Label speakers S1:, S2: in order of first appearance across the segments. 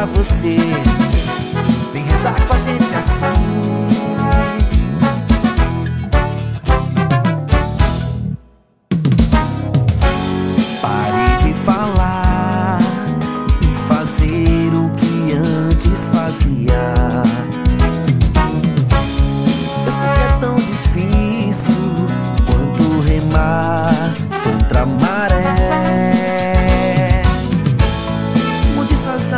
S1: pra você. Vem rezar com a gente assim. Pare de falar e fazer o que antes fazia. Eu sei que é tão difícil quanto remar contra a maré. Mude suas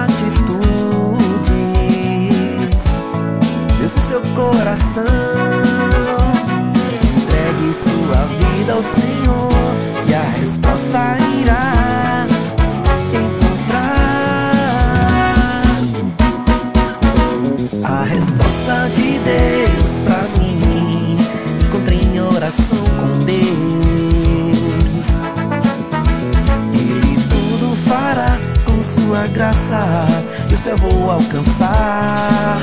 S1: atitudes, desça seu coração. Entregue sua vida ao Senhor e a resposta irá encontrar. A resposta de Deus pra mim encontrei em oração com Deus. Ele tudo fará com sua graça e o céu vou alcançar.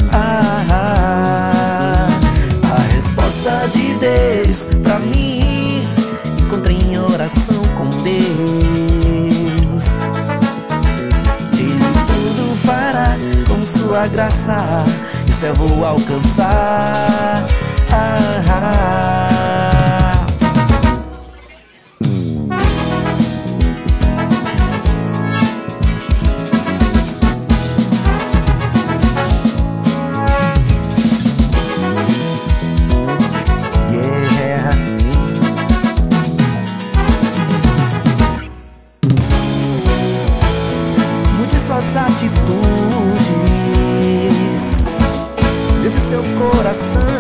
S1: A resposta de Deus pra mim encontrei em oração com Deus. Ele tudo fará com sua graça e o céu vou alcançar. Suas atitudes, desde seu coração.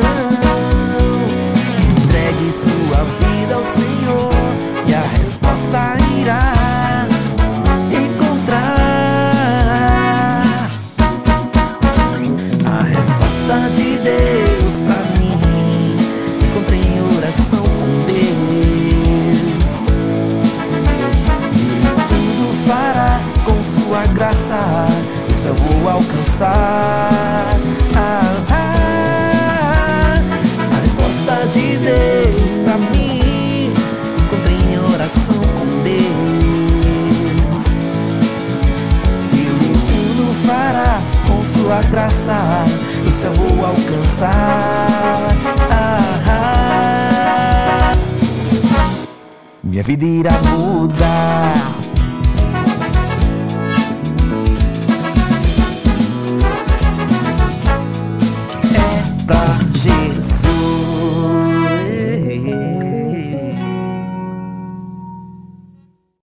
S1: Entregue sua vida ao Senhor e a resposta irá encontrar. A resposta de Deus pra mim encontrei em oração com Deus. Ele tudo fará com sua graça, isso eu vou alcançar. A resposta de Deus pra mim encontrei em oração com Deus. Ele tudo fará com sua graça, isso eu vou alcançar. Minha vida irá mudar.